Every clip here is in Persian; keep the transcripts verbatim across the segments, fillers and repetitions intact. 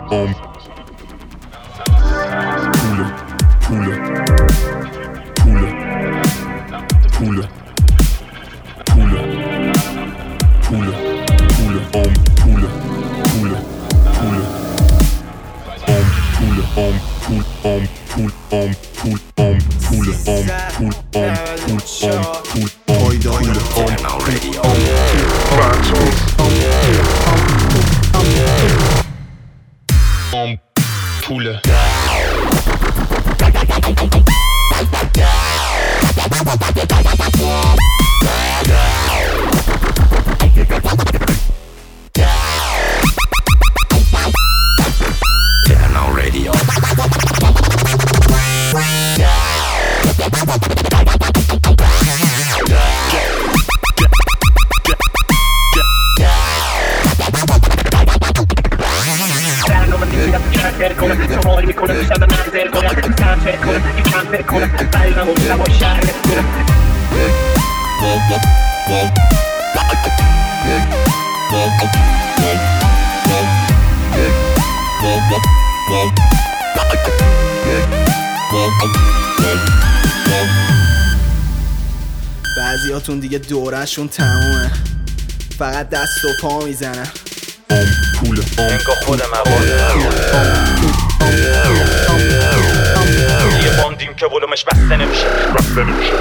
um, Pule, Pule, Pule, Pule, Pule, Pule, Pule, um, Pule, Pule, Pule, um, Pule, um, Pule, um, Pule, um, Pule, um, Pule, um, Pule, um, Pule, um, Pule, um, Pule, um, Radio. um, Pule. Techno Radio. بعضیاتون دیگه دورشون تمومه، فقط دست و پا میزنن. Pule, انگار خود مواده یه باندیم که ولومش بسته نمیشه بسته نمیشه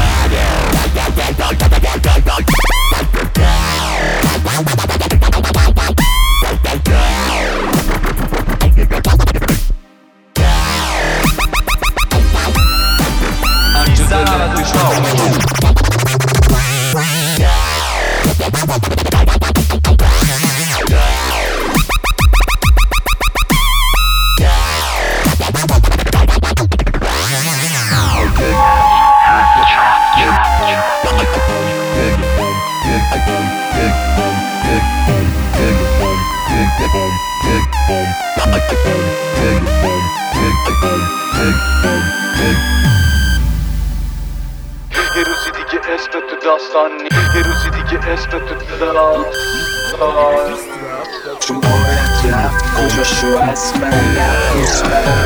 یه روزی دیگه اسم تو داستان نی یه روزی دیگه اسم تو داستان چون عمرت رفت کجاشو از من نفس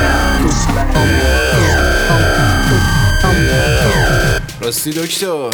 راستی دکتر